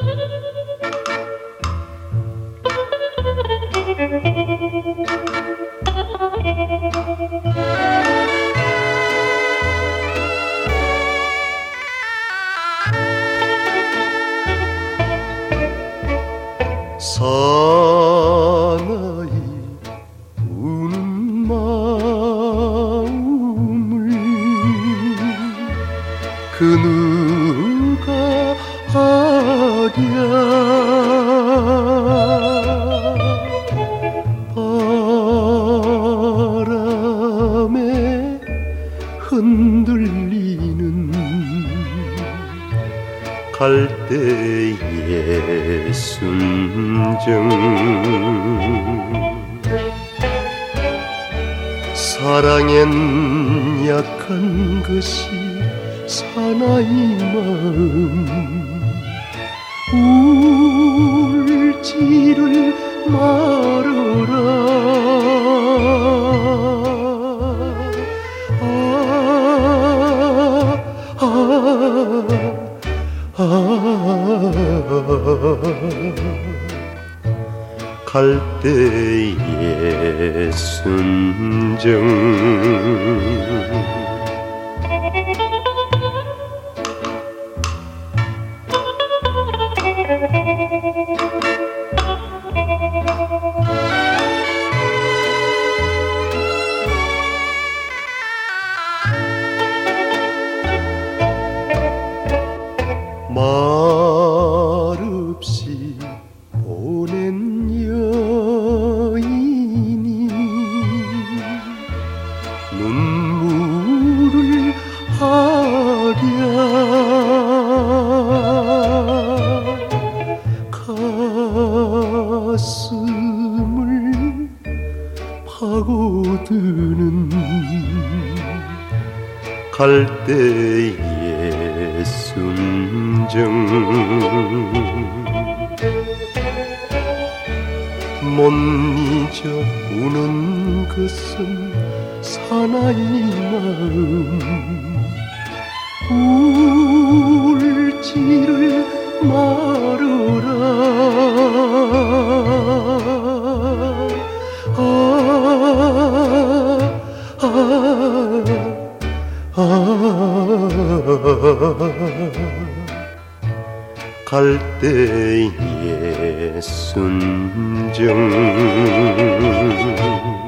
사나이 우는 마음을 그 누가 아랴. 바람에 흔들리는 갈대의 순정. 사랑엔 약한 것이 사나이 마음. 울지를 말어라. 갈대의 순정. 말없이 보낸 여인이 눈물을 하랴. 가슴을 파고드는 갈대의 순정. 못 잊어 우는 것은 사나이 마음. 울지를 말어라. 갈대의 순정.